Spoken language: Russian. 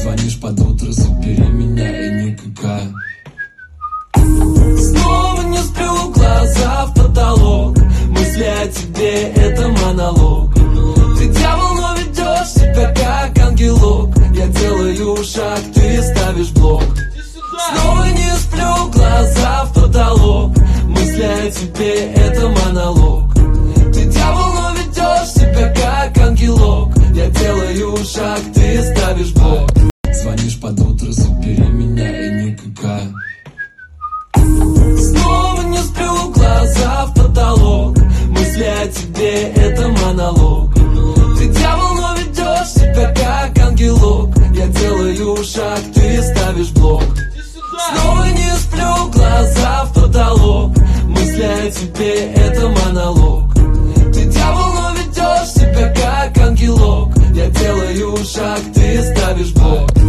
Звонишь под утро, забери меня и никакая. Снова не сплю, глаза в потолок. Мысли о тебе — это монолог. Ты дьявол, но ведешь себя как ангелок. Я делаю шаг, ты ставишь блок. Снова не сплю, глаза в потолок. Мысли о тебе — это монолог. Ты дьявол, но ведешь себя как ангелок. Я делаю шаг, ты ставишь блок. Звонишь под утро, забери меня и никакая. Снова не сплю, глаза в потолок. Мысли о тебе — это монолог. Ты дьявол, но ведешь себя как ангелок. Я делаю шаг, ты ставишь блок. Снова не сплю, глаза в потолок. Мысли о тебе — это монолог. Ты дьявол, но ведешь себя как ангелок. Я делаю шаг, ты ставишь блок.